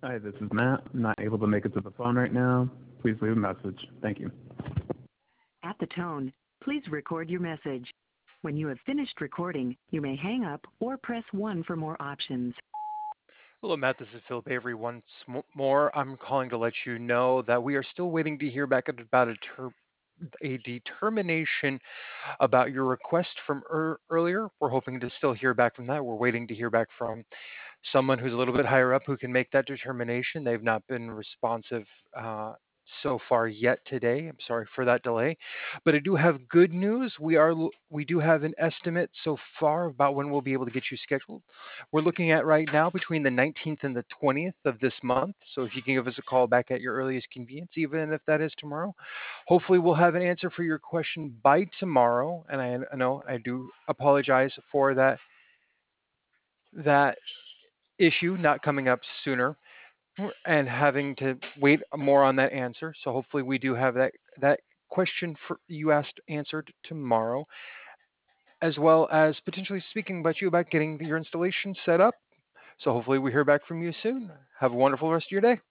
Hi, this is Matt. I'm not able to make it to the phone right now. Please leave a message. Thank you. At the tone, please record your message. When you have finished recording, you may hang up or press 1 for more options. Hello, Matt. This is Phil Avery once more. I'm calling to let you know that we are still waiting to hear back about a determination about your request from earlier. We're hoping to still hear back from that. We're waiting to hear back from someone who's a little bit higher up who can make that determination. They've not been responsive so far yet today. I'm sorry for that delay, but I do have good news. We do have an estimate so far about when we'll be able to get you scheduled. We're looking at right now between the 19th and the 20th of this month. So if you can give us a call back at your earliest convenience, even if that is tomorrow, hopefully we'll have an answer for your question by tomorrow. And I know I do apologize for that issue not coming up sooner and having to wait more on that answer. So hopefully we do have that question for you asked answered tomorrow, as well as potentially speaking about you about getting your installation set up. So hopefully we hear back from you soon. Have a wonderful rest of your day.